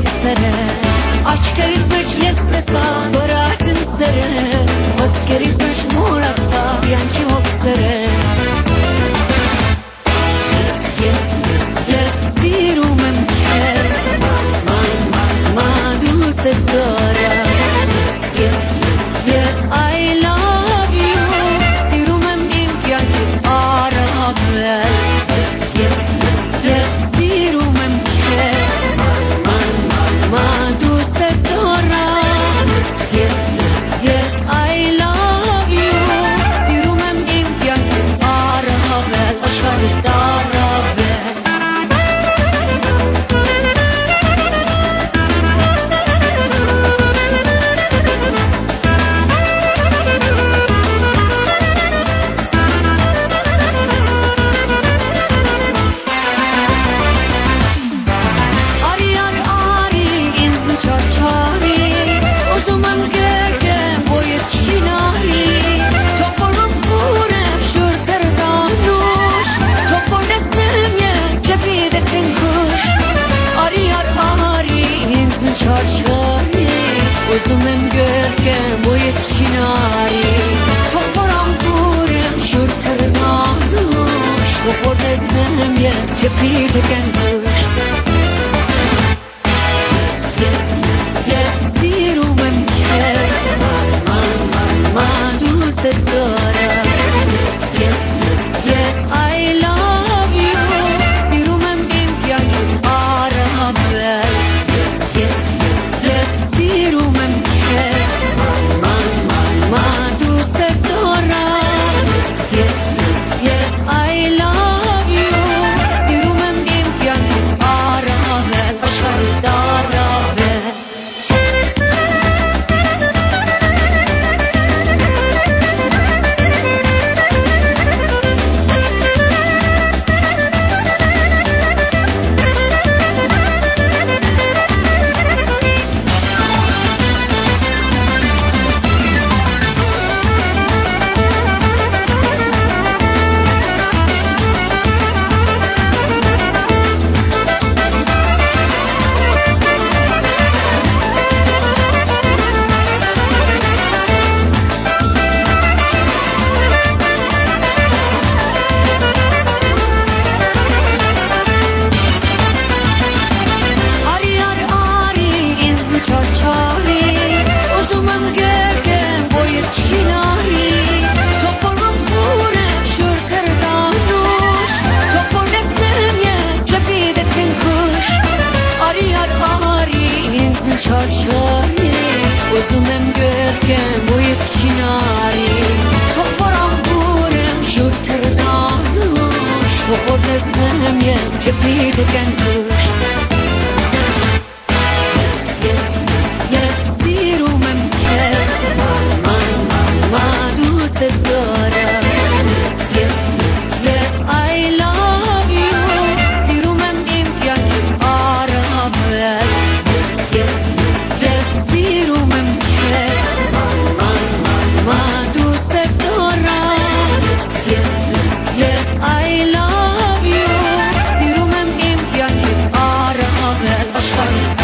مكسرة عسكري فرش يسبسا براتن سرة عسكري فرش مرقب يانكي مكسرة يسيروا ممكن ما دوت الدارة Yes, I love you سيروا ممكن يانكي أعرف Yes, سيروا ممكن ما دوت الدارة Yes, I love you سيروا ممكن يانكي أعرف أشهر الدارة Gözümün görkem bu yetişinari Toparam kurem şurtırdan duş Topor etmem ya cepir teken kuş Yes, diru memken Ma dust edara Yes, I love you Diru memken yani ara bel Yes, diru Çarşarı Gözümden görken bu yetişinari Toparam kurem şurtırdan duş Topor etmem ya cepir teken kuş Yes, diru memken Ma dust edara Yes, I love you Diru memken yani ara bel I love you. Diru memkin yani ara haber aşkın.